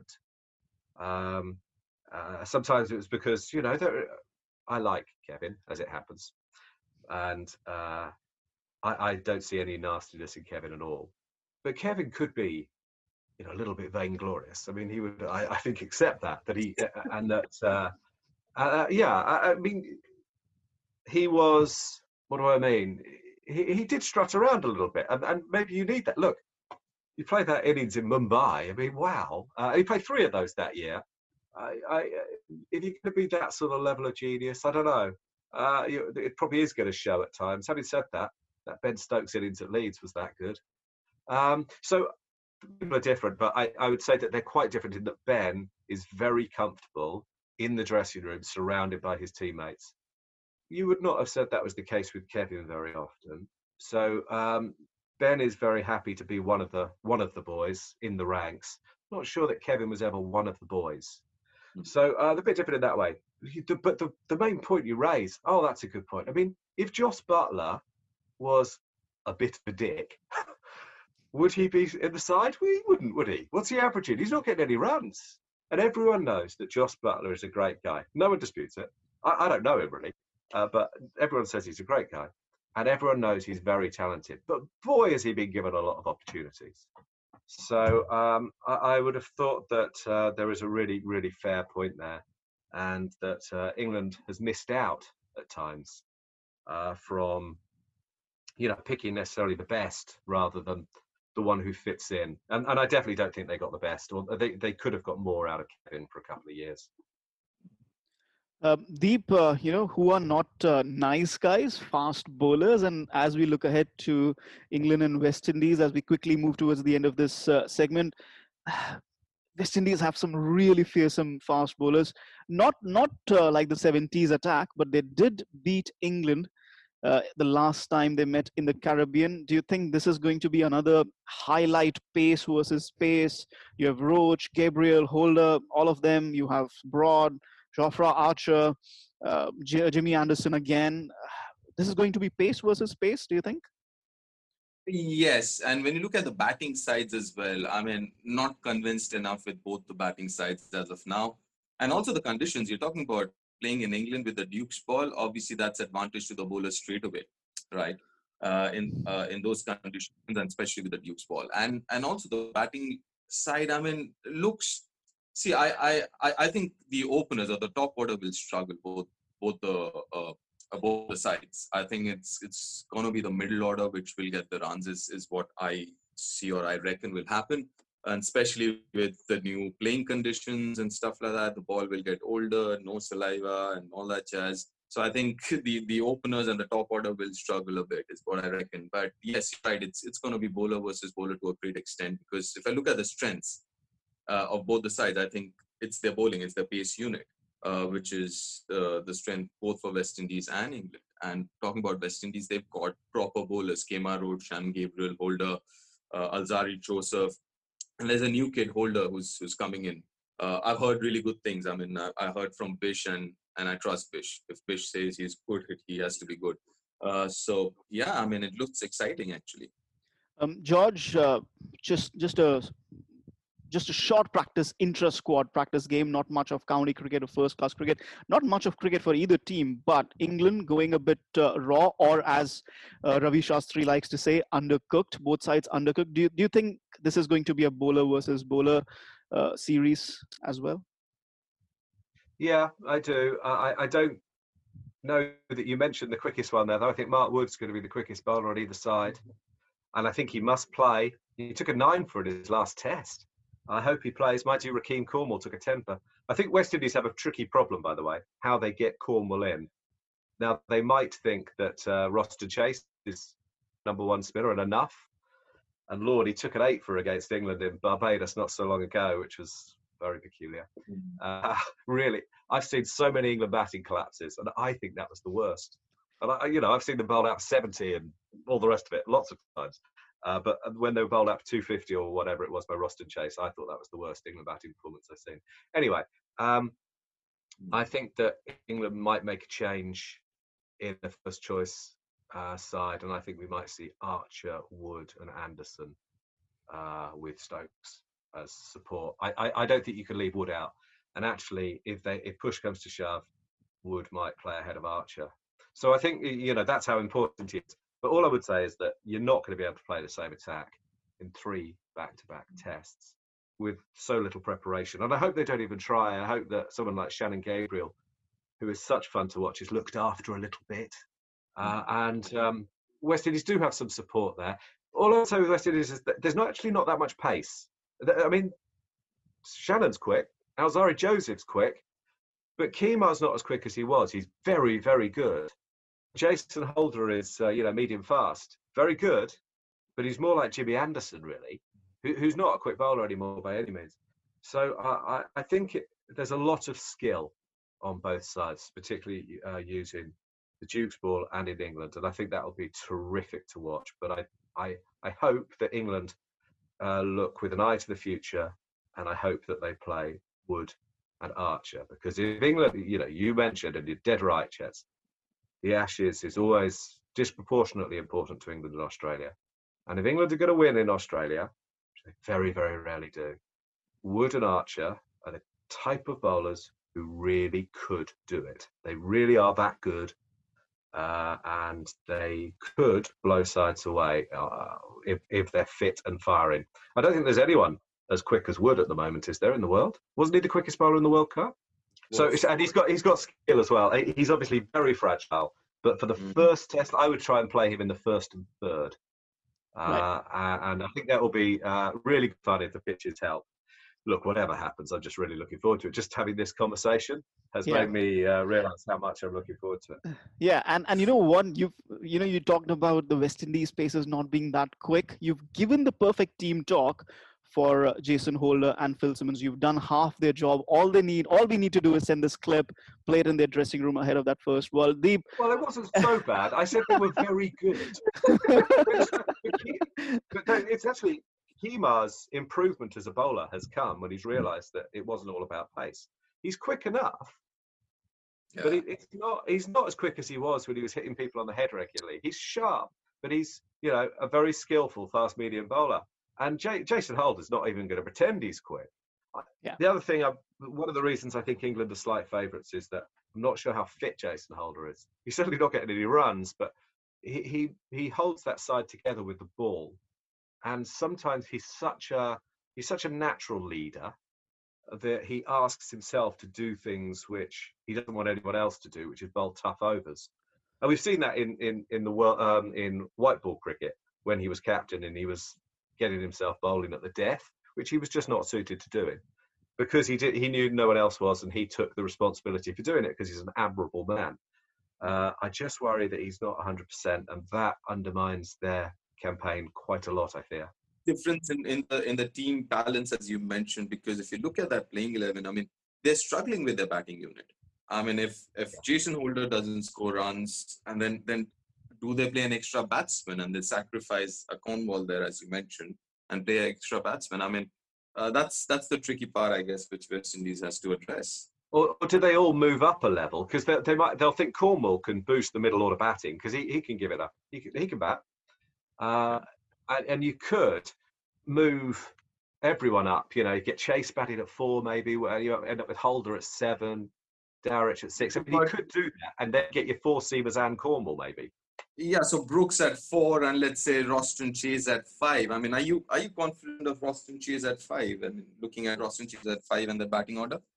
Um, uh, sometimes it was because, you know, there, I like Kevin, as it happens. And uh, I, I don't see any nastiness in Kevin at all. But Kevin could be, you know, a little bit vainglorious. I mean, he would, I, I think, accept that, that he, uh, and that, uh, uh, yeah, I, I mean, he was, what do I mean? He, he did strut around a little bit, and, and maybe you need that. Look, you played that innings in Mumbai. I mean, wow. Uh, he played three of those that year. I, I, if you're going to be that sort of level of genius, I don't know. Uh, you, it probably is going to show at times. Having said that, that Ben Stokes innings at Leeds was that good. Um, so people are different, but I, I would say that they're quite different in that Ben is very comfortable in the dressing room, surrounded by his teammates. You would not have said that was the case with Kevin very often. So um, Ben is very happy to be one of the one of the boys in the ranks. Not sure that Kevin was ever one of the boys. So uh, they're a bit different in that way. But the, the main point you raise, oh, that's a good point. I mean, if Jos Buttler was a bit of a dick, would he be in the side? Well, he wouldn't, would he? What's he averaging? He's not getting any runs. And everyone knows that Jos Buttler is a great guy. No one disputes it. I, I don't know him really. Uh, but everyone says he's a great guy, and everyone knows he's very talented. But boy, has he been given a lot of opportunities. So um, I, I would have thought that uh, there is a really, really fair point there, and that uh, England has missed out at times uh, from, you know, picking necessarily the best rather than the one who fits in. And, and I definitely don't think they got the best, or they, they could have got more out of Kevin for a couple of years. Uh, Deep, uh, you know, who are not uh, nice guys, fast bowlers. And as we look ahead to England and West Indies, as we quickly move towards the end of this uh, segment, West Indies have some really fearsome fast bowlers. Not not uh, like the seventies attack, but they did beat England uh, the last time they met in the Caribbean. Do you think this is going to be another highlight, pace versus pace? You have Roach, Gabriel, Holder, all of them. You have Broad, Jofra Archer, uh, J- Jimmy Anderson again. This is going to be pace versus pace, do you think? Yes, and when you look at the batting sides as well, I mean, not convinced enough with both the batting sides as of now. And also the conditions, you're talking about playing in England with the Duke's ball. Obviously, that's advantage to the bowler straight away, right? Uh, in uh, in those conditions, and especially with the Duke's ball. And and also the batting side, I mean, looks... See, I, I, I think the openers or the top order will struggle both both the uh, both the sides. I think it's it's going to be the middle order which will get the runs is, is what I see or I reckon will happen. And especially with the new playing conditions and stuff like that, the ball will get older, no saliva and all that jazz. So I think the, the openers and the top order will struggle a bit is what I reckon. But yes, right, it's it's going to be bowler versus bowler to a great extent, because if I look at the strengths Uh, of both the sides, I think it's their bowling, it's their pace unit, uh, which is uh, the strength both for West Indies and England. And talking about West Indies, they've got proper bowlers: Kemar Roach, Shannon Gabriel, Holder, uh, Alzari Joseph, and there's a new kid, Holder, who's who's coming in. Uh, I've heard really good things. I mean, I, I heard from Bish, and and I trust Bish. If Bish says he's good, he has to be good. Uh, so yeah, I mean, it looks exciting actually. Um, George, uh, just just a just a short practice, intra-squad practice game, not much of county cricket or first-class cricket, not much of cricket for either team, but England going a bit uh, raw, or as uh, Ravi Shastri likes to say, undercooked, both sides undercooked. Do you, do you think this is going to be a bowler versus bowler uh, series as well? Yeah, I do. I, I don't know that you mentioned the quickest one there, though. I think Mark Wood's going to be the quickest bowler on either side. And I think he must play. He took a nine for it in his last test. I hope he plays. Mighty Rakeem Cornwall took a temper. I think West Indies have a tricky problem, by the way, how they get Cornwall in. Now, they might think that uh, Roston Chase is number one spinner and enough. And Lord, he took an eight for against England in Barbados not so long ago, which was very peculiar. Uh, really, I've seen so many England batting collapses, and I think that was the worst. And I, you know, I've seen them bowled out seventy and all the rest of it, lots of times. Uh, but when they were bowled out two fifty or whatever it was by Roston Chase, I thought that was the worst England batting performance I've seen. Anyway, um, I think that England might make a change in the first choice uh, side, and I think we might see Archer, Wood, and Anderson uh, with Stokes as support. I, I, I don't think you can leave Wood out. And actually, if they if push comes to shove, Wood might play ahead of Archer. So I think, you know, that's how important it is. But all I would say is that you're not going to be able to play the same attack in three back-to-back tests with so little preparation. And I hope they don't even try. I hope that someone like Shannon Gabriel, who is such fun to watch, is looked after a little bit. Uh, and um, West Indies do have some support there. All I would say with West Indies is that there's not actually not that much pace. I mean, Shannon's quick. Alzari Joseph's quick. But Kemar's not as quick as he was. He's very, very good. Jason Holder is, uh, you know, medium fast. Very good, but he's more like Jimmy Anderson, really, who, who's not a quick bowler anymore by any means. So uh, I, I think it, there's a lot of skill on both sides, particularly uh, using the Duke's ball and in England. And I think that will be terrific to watch. But I, I, I hope that England uh, look with an eye to the future, and I hope that they play Wood and Archer, because if England, you know, you mentioned, and you're dead right, Chets, the Ashes is always disproportionately important to England and Australia. And if England are going to win in Australia, which they very, very rarely do, Wood and Archer are the type of bowlers who really could do it. They really are that good, uh, and they could blow sides away uh, if, if they're fit and firing. I don't think there's anyone as quick as Wood at the moment, is there, in the world? Wasn't he the quickest bowler in the World Cup? So, and he's got he's got skill as well. He's obviously very fragile, but for the mm. first test, I would try and play him in the first and third. Uh, right. And I think that will be uh, really fun if the pitches help. Look, whatever happens, I'm just really looking forward to it. Just having this conversation has yeah. made me uh, realise how much I'm looking forward to it. Yeah, and, and you know what, you you know you talked about the West Indies pacers not being that quick. You've given the perfect team talk for uh, Jason Holder and Phil Simmons. You've done half their job. All they need, all we need to do is send this clip, play it in their dressing room ahead of that first World. Deep. Well, it wasn't so bad. I said they were very good. But it's actually, Kemar's improvement as a bowler has come when he's realised that it wasn't all about pace. He's quick enough, yeah. but it, it's not. He's not as quick as he was when he was hitting people on the head regularly. He's sharp, but he's, you know, a very skillful fast medium bowler. And J- Jason Holder's not even going to pretend he's quick. Yeah. The other thing, I, one of the reasons I think England are slight favourites is that I'm not sure how fit Jason Holder is. He's certainly not getting any runs, but he, he he holds that side together with the ball. And sometimes he's such a he's such a natural leader that he asks himself to do things which he doesn't want anyone else to do, which is bowl tough overs. And we've seen that in in in the world um, in white ball cricket when he was captain and he was getting himself bowling at the death, which he was just not suited to doing, because he did he knew no one else was, and he took the responsibility for doing it because he's an admirable man. Uh, I just worry that he's not one hundred percent, and that undermines their campaign quite a lot, I fear. Difference in, in the in the team balance, as you mentioned, because if you look at that playing eleven, I mean, they're struggling with their batting unit. I mean, if if Jason Holder doesn't score runs, and then then do they play an extra batsman and they sacrifice a Cornwall there, as you mentioned, and play an extra batsman? I mean, uh, that's that's the tricky part, I guess, which West Indies has to address. Or, or do they all move up a level? Because they, they might they'll think Cornwall can boost the middle order batting because he, he can give it up. He can, he can bat. Uh, and, and you could move everyone up. You know, you get Chase batting at four, maybe, where you end up with Holder at seven, Darrich at six. I mean, you could do that and then get your four seamers and Cornwall, maybe. Yeah, so Brooks at four and let's say Roston Chase at five. I mean, are you are you confident of Roston Chase at five? I mean, looking at Roston Chase at five and the batting order?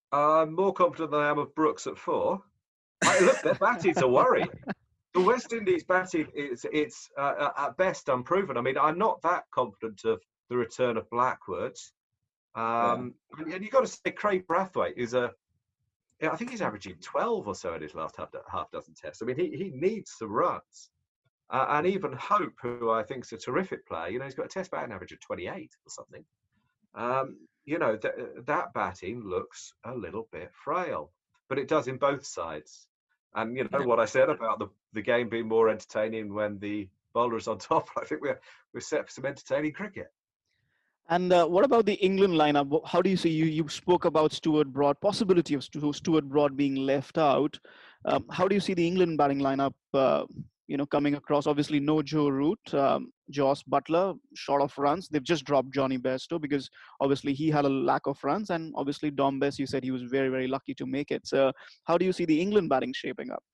I'm more confident than I am of Brooks at four. I, look, their batting's a worry. The West Indies batting is it's uh, at best unproven. I mean, I'm not that confident of the return of Blackwood. Um, yeah. and, and you've got to say Craig Brathwaite is a. I think he's averaging twelve or so in his last half, half dozen tests. I mean, he he needs some runs. Uh, and even Hope, who I think is a terrific player, you know, he's got a test batting average of twenty-eight or something. Um, you know, th- that batting looks a little bit frail, but it does in both sides. And you know what I said about the, the game being more entertaining when the bowler is on top. I think we're we're set for some entertaining cricket. And uh, what about the England lineup? How do you see? You you spoke about Stuart Broad, possibility of Stuart Broad being left out. Um, how do you see the England batting lineup? Uh, you know, coming across. Obviously, no Joe Root, um, Jos Buttler, short of runs. They've just dropped Johnny Bairstow because obviously he had a lack of runs, and obviously Dom Bess, you said he was very very lucky to make it. So, how do you see the England batting shaping up?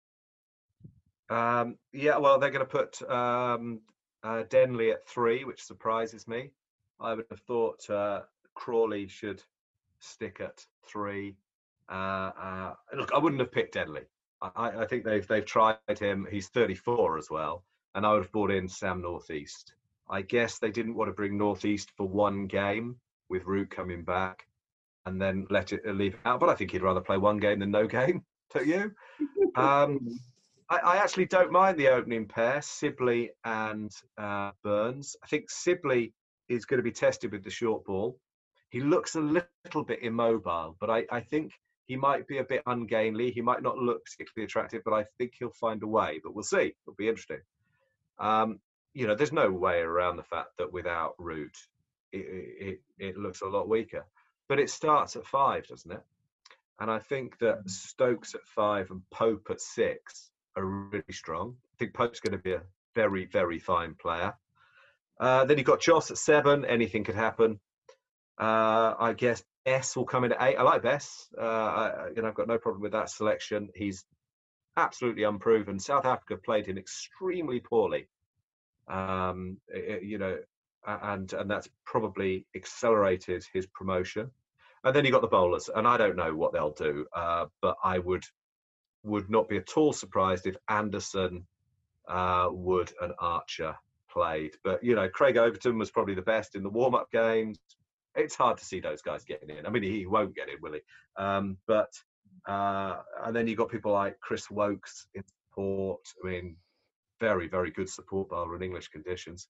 Um, yeah, well, they're going to put um, uh, Denley at three, which surprises me. I would have thought uh, Crawley should stick at three. Uh, uh, look, I wouldn't have picked Denley. I, I think they've they've tried him. He's thirty-four as well, and I would have brought in Sam Northeast. I guess they didn't want to bring Northeast for one game with Root coming back, and then let it leave it out. But I think he'd rather play one game than no game. Don't you? Um, I, I actually don't mind the opening pair, Sibley and uh, Burns. I think Sibley is going to be tested with the short ball. He looks a little bit immobile, but I, I think he might be a bit ungainly. He might not look particularly attractive, but I think he'll find a way. But we'll see. It'll be interesting. Um, you know, there's no way around the fact that without Root, it, it, it looks a lot weaker. But it starts at five, doesn't it? And I think that Stokes at five and Pope at six are really strong. I think Pope's going to be a very, very fine player. Uh, then you've got Jos at seven. Anything could happen. Uh, I guess Bess will come in at eight. I like Bess. Uh, I, you know, I've got no problem with that selection. He's absolutely unproven. South Africa played him extremely poorly. Um, it, you know, and and that's probably accelerated his promotion. And then you got the bowlers, and I don't know what they'll do, uh, but I would would not be at all surprised if Anderson, uh, Wood, and Archer played. But you know, Craig Overton was probably the best in the warm-up games. It's hard to see those guys getting in. I mean, he won't get in, will he? Um, but uh, and then you got people like Chris Wokes in support. I mean, very, very good support bowler in English conditions.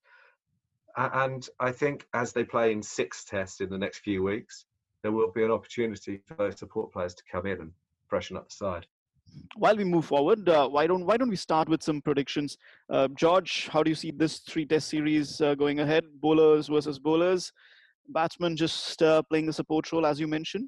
And I think as they play in six tests in the next few weeks, there will be an opportunity for those support players to come in and freshen up the side. While we move forward, uh, why don't why don't we start with some predictions? Uh, George, how do you see this three-test series uh, going ahead? Bowlers versus bowlers, batsmen just uh, playing the support role, as you mentioned.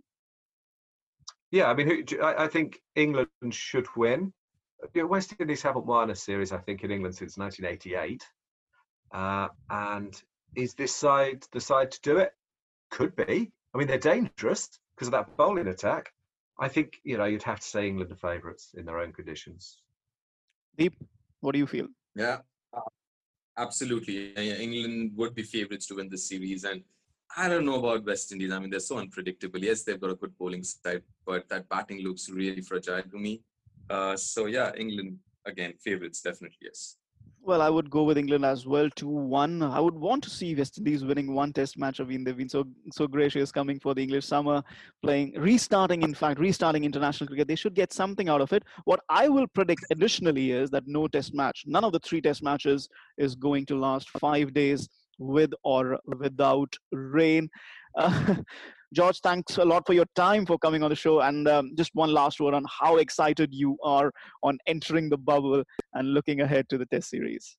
Yeah, I mean, I think England should win. West Indies haven't won a series, I think, in England since nineteen eighty-eight. Uh, and is this side the side to do it? Could be. I mean, they're dangerous because of that bowling attack. I think, you know, you'd have to say England are favourites in their own conditions. Deep, what do you feel? Yeah, absolutely. England would be favourites to win this series. And I don't know about West Indies. I mean, they're so unpredictable. Yes, they've got a good bowling side, but that batting looks really fragile to me. Uh, so, yeah, England, again, favourites, definitely, yes. Well, I would go with England as well, two one. I would want to see West Indies winning one test match. I mean, they've been so so gracious coming for the English summer, playing, restarting, in fact, restarting international cricket. They should get something out of it. What I will predict additionally is that no test match, none of the three test matches is going to last five days with or without rain. Uh, George, thanks a lot for your time, for coming on the show. And um, just one last word on how excited you are on entering the bubble and looking ahead to the test series.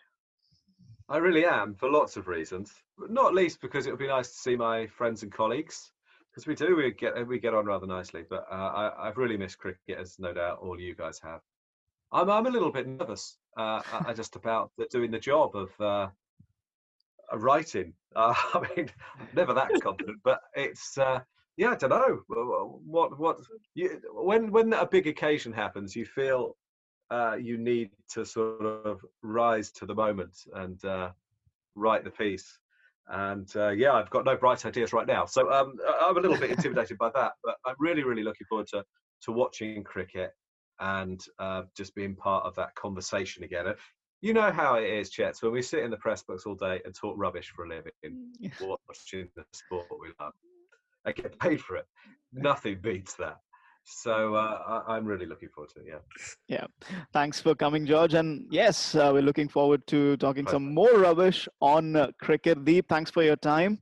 I really am, for lots of reasons. Not least because it would be nice to see my friends and colleagues, because we do, we get we get on rather nicely. But uh, I, I've really missed cricket, as no doubt all you guys have. I'm, I'm a little bit nervous uh, just about doing the job of uh, writing. Uh, I mean, I'm never that confident, but it's uh, yeah. I don't know what what you, when when a big occasion happens, you feel uh, you need to sort of rise to the moment and uh, write the piece. And uh, yeah, I've got no bright ideas right now. So um, I'm a little bit intimidated by that, but I'm really, really looking forward to, to watching cricket and uh, just being part of that conversation again. And you know how it is, Chet, when we sit in the press box all day and talk rubbish for a living, watching the sport we love and get paid for it. Nothing beats that. So uh, I, I'm really looking forward to it, yeah. Yeah. Thanks for coming, George. And yes, uh, we're looking forward to talking Perfect. some more rubbish on uh, cricket. Deep, thanks for your time.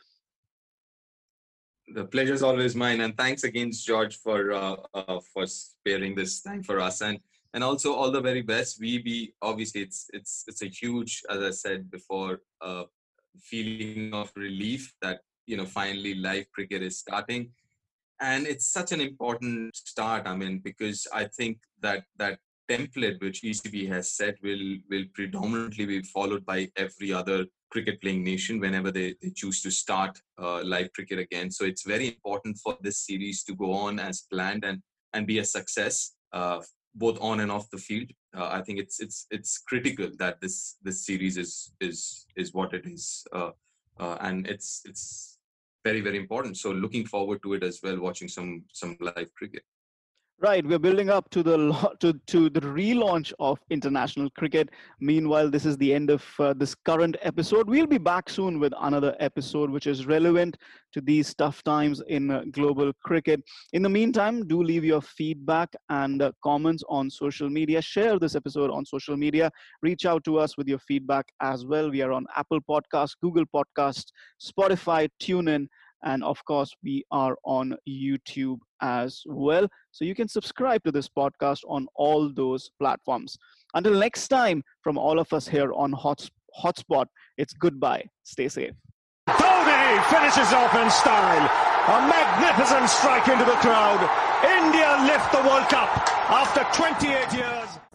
The pleasure is always mine. And thanks again, George, for uh, uh, for sparing this time for us. And and also all the very best. We be obviously it's it's it's a huge, as I said before, uh, feeling of relief that, you know, finally live cricket is starting. And it's such an important start, I mean, because I think that that template which E C B has set will will predominantly be followed by every other cricket playing nation whenever they, they choose to start uh, live cricket again. So it's very important for this series to go on as planned and, and be a success, uh, both on and off the field. Uh, I think it's it's it's critical that this this series is is is what it is, uh, uh, and it's it's. very, very important. So looking forward to it as well, watching some some live cricket. Right, we're building up to the to to the relaunch of international cricket. Meanwhile, this is the end of uh, this current episode. We'll be back soon with another episode which is relevant to these tough times in uh, global cricket. In the meantime, do leave your feedback and uh, comments on social media. Share this episode on social media. Reach out to us with your feedback as well. We are on Apple Podcasts, Google Podcasts, Spotify, TuneIn, and of course, we are on YouTube as well. So you can subscribe to this podcast on all those platforms. Until next time, from all of us here on Hot, Hotspot, it's goodbye. Stay safe. Dhoni finishes off in style. A magnificent strike into the crowd. India lift the World Cup after twenty-eight years.